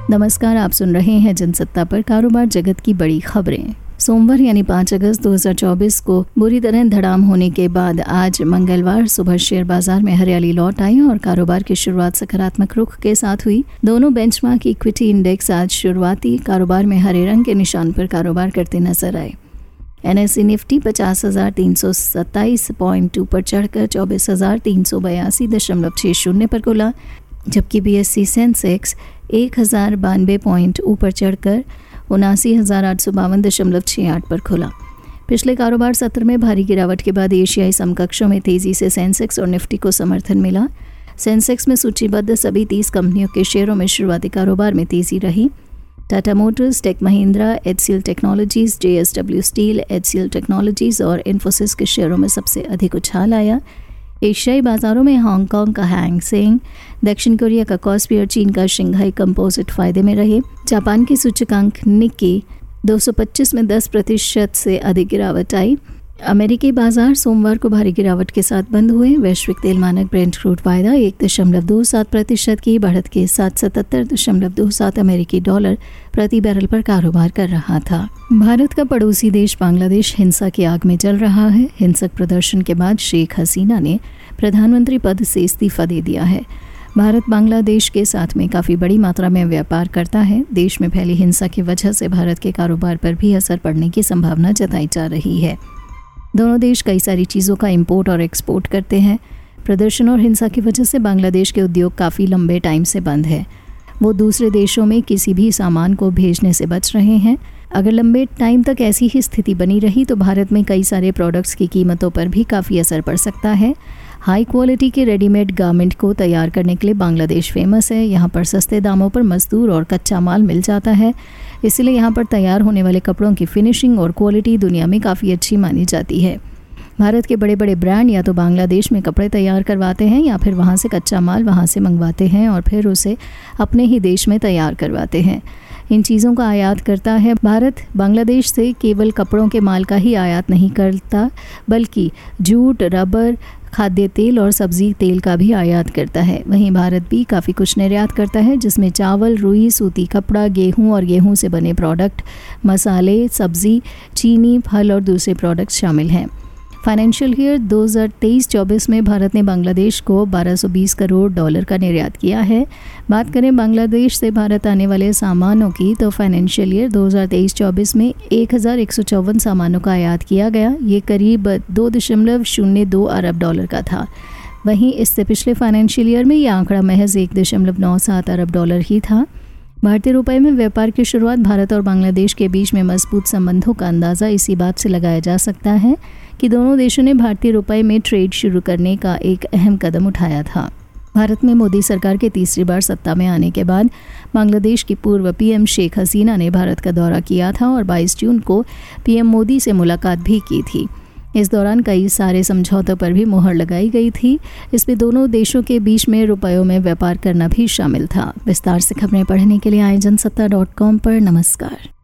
नमस्कार, आप सुन रहे हैं जनसत्ता पर कारोबार जगत की बड़ी खबरें। सोमवार यानी 5 अगस्त 2024 को बुरी तरह धड़ाम होने के बाद आज मंगलवार सुबह शेयर बाजार में हरियाली लौट आई और कारोबार की शुरुआत सकारात्मक रुख के साथ हुई। दोनों बेंचमार्क इक्विटी इंडेक्स आज शुरुआती कारोबार में हरे रंग के निशान पर कारोबार करते नजर आए। NSE निफ्टी 50,327 पॉइंट ऊपर चढ़कर 24,382.60 पर खुला, जबकि BSE सेंसेक्स 1,092 पॉइंट ऊपर चढ़कर 79,852.68 पर खुला। पिछले कारोबार सत्र में भारी गिरावट के बाद एशियाई समकक्षों में तेजी से सेंसेक्स और निफ्टी को समर्थन मिला। सेंसेक्स में सूचीबद्ध सभी 30 कंपनियों के शेयरों में शुरुआती कारोबार में तेजी रही। Tata Motors, Tech Mahindra, HCL Technologies, JSW Steel, HCL Technologies और इन्फोसिस के शेयरों में सबसे अधिक उछाल आया। एशियाई बाजारों में हांगकांग का हैंग सेंग, दक्षिण कोरिया का कॉस्पी और चीन का शंघाई कंपोजिट फायदे में रहे। जापान की सूचकांक निक्की 225 में 10% से अधिक गिरावट आई। अमेरिकी बाजार सोमवार को भारी गिरावट के साथ बंद हुए। वैश्विक तेल मानक ब्रेंट क्रूड वायदा 1.27% की बढ़त के साथ 77.27 अमेरिकी डॉलर प्रति बैरल पर कारोबार कर रहा था। भारत का पड़ोसी देश बांग्लादेश हिंसा की आग में जल रहा है। हिंसक प्रदर्शन के बाद शेख हसीना ने प्रधानमंत्री पद से इस्तीफा दे दिया है। भारत बांग्लादेश के साथ में काफ़ी बड़ी मात्रा में व्यापार करता है। देश में फैली हिंसा की वजह से भारत के कारोबार पर भी असर पड़ने की संभावना जताई जा रही है। दोनों देश कई सारी चीज़ों का इंपोर्ट और एक्सपोर्ट करते हैं। प्रदर्शन और हिंसा की वजह से बांग्लादेश के उद्योग काफ़ी लंबे टाइम से बंद है। वो दूसरे देशों में किसी भी सामान को भेजने से बच रहे हैं। अगर लंबे टाइम तक ऐसी ही स्थिति बनी रही तो भारत में कई सारे प्रोडक्ट्स की कीमतों पर भी काफ़ी असर पड़ सकता है। हाई क्वालिटी के रेडीमेड गारमेंट को तैयार करने के लिए बांग्लादेश फेमस है। यहाँ पर सस्ते दामों पर मजदूर और कच्चा माल मिल जाता है, इसलिए यहाँ पर तैयार होने वाले कपड़ों की फिनिशिंग और क्वालिटी दुनिया में काफ़ी अच्छी मानी जाती है। भारत के बड़े बड़े ब्रांड या तो बांग्लादेश में कपड़े तैयार करवाते हैं या फिर वहाँ से कच्चा माल वहाँ से मंगवाते हैं और फिर उसे अपने ही देश में तैयार करवाते हैं। इन चीज़ों का आयात करता है। भारत बांग्लादेश से केवल कपड़ों के माल का ही आयात नहीं करता, बल्कि जूट, रबर, खाद्य तेल और सब्जी तेल का भी आयात करता है। वहीं भारत भी काफ़ी कुछ निर्यात करता है, जिसमें चावल, रुई, सूती कपड़ा, गेहूं और गेहूं से बने प्रोडक्ट, मसाले, सब्जी, चीनी, फल और दूसरे प्रोडक्ट शामिल हैं। फाइनेंशियल ईयर 2023-24 में भारत ने बांग्लादेश को $1220 करोड़ का निर्यात किया है। बात करें बांग्लादेश से भारत आने वाले सामानों की तो फाइनेंशियल ईयर 2023-24 में 1154 सामानों का आयात किया गया। ये करीब $2.02 अरब का था। वहीं इससे पिछले फाइनेंशियल ईयर में ये आंकड़ा महज $1.97 अरब ही था। भारतीय रुपए में व्यापार की शुरुआत भारत और बांग्लादेश के बीच में मजबूत संबंधों का अंदाज़ा इसी बात से लगाया जा सकता है कि दोनों देशों ने भारतीय रुपए में ट्रेड शुरू करने का एक अहम कदम उठाया था। भारत में मोदी सरकार के तीसरी बार सत्ता में आने के बाद बांग्लादेश की पूर्व PM शेख हसीना ने भारत का दौरा किया था और 22 जून को PM मोदी से मुलाकात भी की थी। इस दौरान कई सारे समझौतों पर भी मुहर लगाई गई थी। इसमें दोनों देशों के बीच में रुपयों में व्यापार करना भी शामिल था। विस्तार से खबरें पढ़ने के लिए आए जनसत्ता.com पर। नमस्कार।